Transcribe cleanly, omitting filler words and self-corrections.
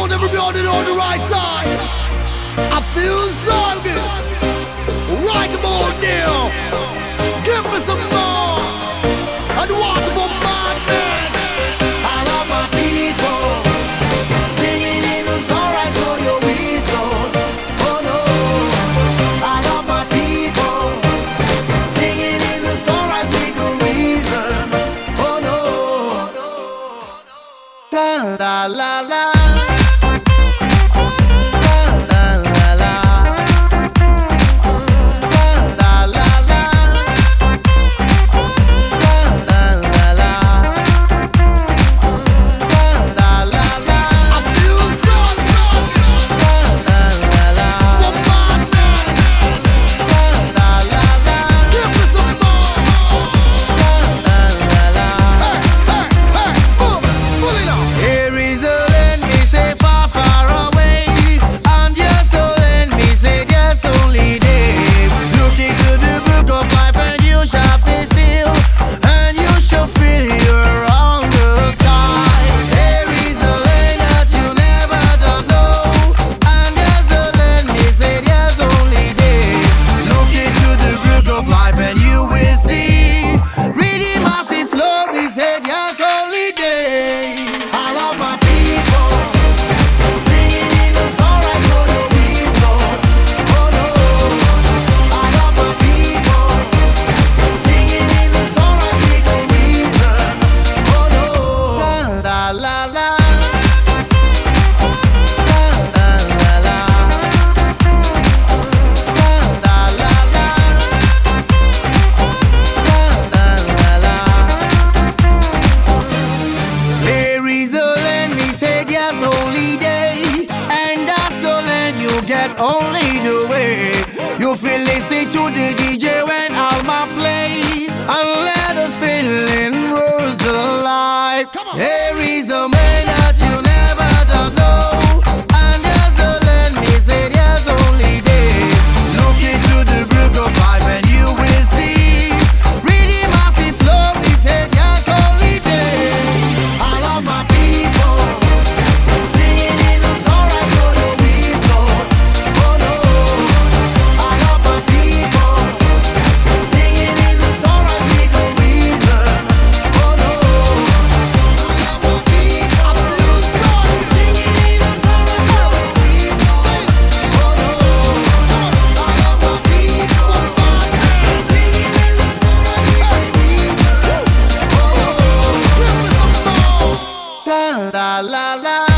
want everybody on the right side. I feel so good. Right about now. Give me some more. And what about my man? I love my people. Singing in the sunrise for your reason. Oh no. I love my people. Singing in the sunrise with a reason. Oh no. Da la la la. Only the way you feel listen to the DJ when Alma play, and let us feel in words alive. There is a man that you never don't know, and there's a land me say there's only day. Look into the brook of life and you will see. Reading my fifth flow, me say there's only day. I love my people, singing in the sunrise for the reason. La la la.